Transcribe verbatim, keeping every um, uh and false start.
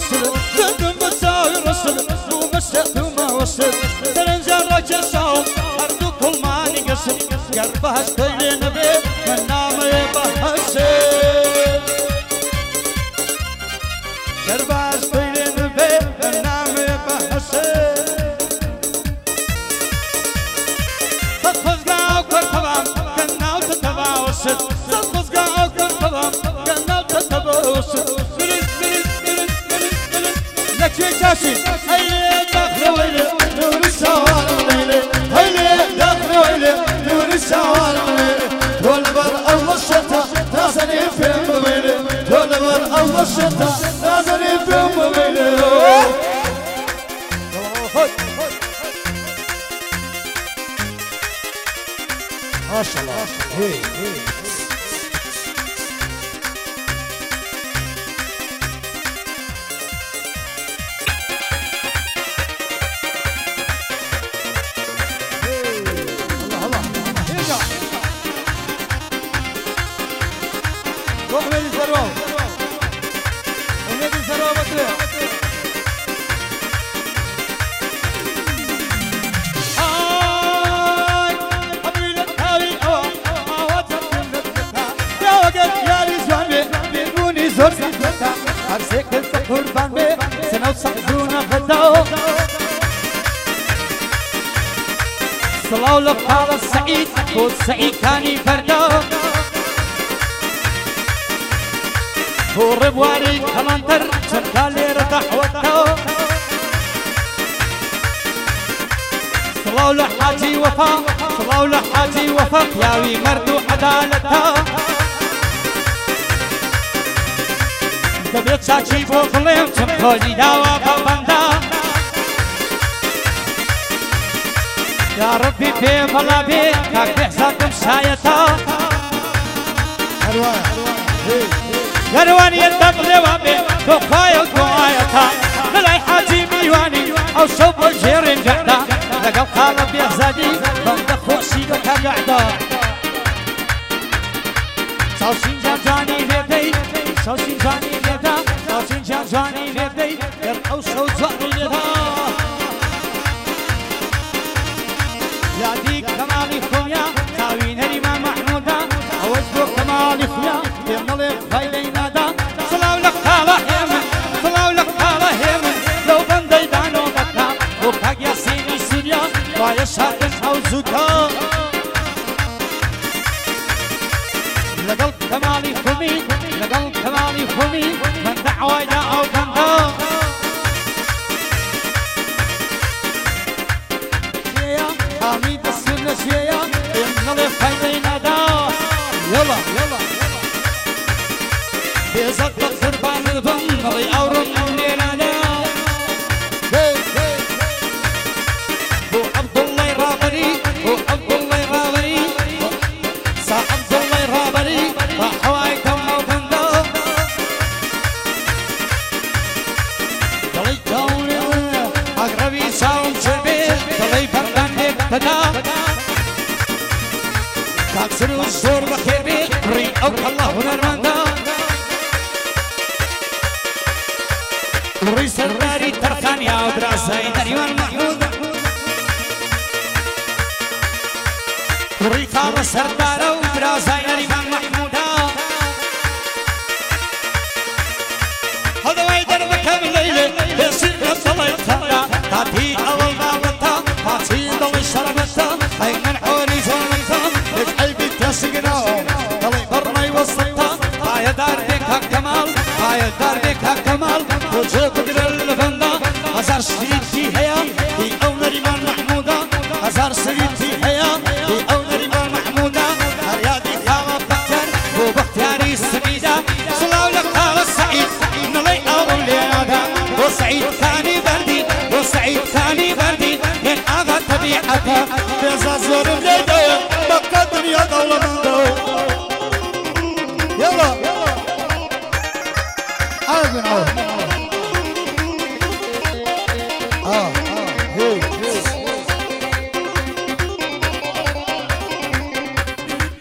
وصل زدم بساوي رسل ومسحت وما وصل ترنجر رجساو أرضو كل ما نقصر قربها اشتغل نبي من نام يبهسل قربها اشتغل نبي من نام يبهسل صدفزقا وكل طبعا كنا وتتبع وصل صدفزقا وكل طبعا كنا وتتبع وصل لكي جاشي هيا دخل ويلي نور الشوارع الليلي هيا دخل ويلي نور الشوارع الليلي والبر الله الشتا نازني في مويلي والبر الله الشتا نازني في مويلي ما شاء الله هي هي وحمد الثروة وحمد الثروة بطلع هاي حبيلة هاي أوه عواتك جملتها يا وقت يا رجوان بي بيقوني زور سحبتها هرسيك انت قربان بي سنة وصحزونا غداو صلاو لبقال السعيد بود سعيد كاني فرداو هو ربواري كلانتر شركالي ردح وقتو صلاو لحاجي وفا صلاو لحاجي وفا ياوي مردو عدالتا دبيت شاكي بوكليم شمخولي داوا بابندا يا ربي بي فلا بي كاك بحساكم شايتا هروايا يروان يردد لوامي توقايا وتوعايتا للاي حاجي ميواني او شوب الجيرين جعدا لقل قالب يهزادي بمد خوشي لكا قعدا شوشين جاني ليدي شوشين جاني ليدا شوشين جاني ليدي يرقو شو زعر ليدا يا ديك كمالي خويا تاوين الإمام محمودا اوجبو كمالي خويا يمنالي خايلي نادا صلاو لك خالا هيمن صلاو لك خالا هيمن لو بندي دانو بكا وكاك ياسيني سوريا وايا شاكن او زوكا لقلب كمالي خومي لقلب كمالي خومي من دعوة دا او بندا شيا حميد السنة شيا يمنالي خايلي نادا يلا يلا بيزت قربان البن ري اورم ليلانا بو عبد الله رابري بو عبد الله رابري سا عبد الله رابري حواي كم وبندا دلي كون اقربي ساوم شربي دلي فردان بدا كاكسر الزور بخير بي ري او الله نرماندا رئيس الداري ترخان يا ودراسي دريوان محمود ريخا وسردارة ودراسي دريوان محمودا هذا ويدر بكم ليلة يسير صلاة الخلا تاتي أول باوتا تاتي ضوي شربتا أي من حولي زومتا اجعل بتسقنا ضلي برمي وسطا هاي دار بك كمال هاي دار بك كمال وجه قدر البندا هزار سريتي هيا هي او نريمان محمودا هزار سريتي هيا هي او نريمان محمودا هريادي خاوة بكر وبختياري السميدة صلاو لك خالة السعيد نلي اولي هذا وسعيد ثاني بردي وسعيد ثاني بردي من اغا طبيعتها بيزا زور بليدو بقى دنيا دولة مندو يلا عاد من عاد اه